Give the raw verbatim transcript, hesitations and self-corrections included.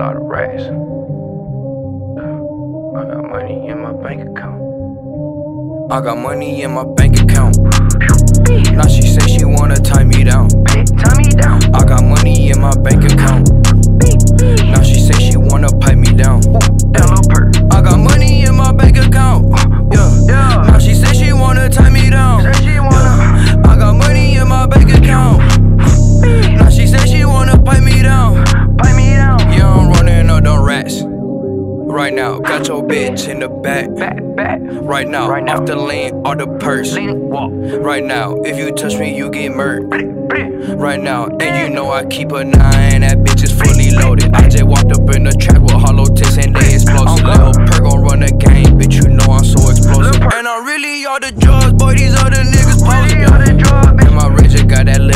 lot of racks. I got money in my bank account. I got money in my bank account. Now she say she wanna tie me down. Tie me down. I got money in my bank account. Now she say she wanna pipe me down. I got money in my bank account. Yeah. Now she say she wanna tie me down. Yeah. I got money in my bank account. Now she say she wanna pipe me down. Pipe me down. Yeah, I'm running up them rats. Right now, got your bitch in the back. Back, back. Right now, Right now. off the lane or the purse. Lean, walk. Right now, if you touch me, you get murked. Right now, and you know I keep a nine, that bitch is fully loaded. I just walked up in the trap with hollow tips and they explosive. Little perk gon' run the game, bitch, you know I'm so explosive. And I'm really all the drugs, boy, these other niggas posing. Really all the drugs, And my Reggie got that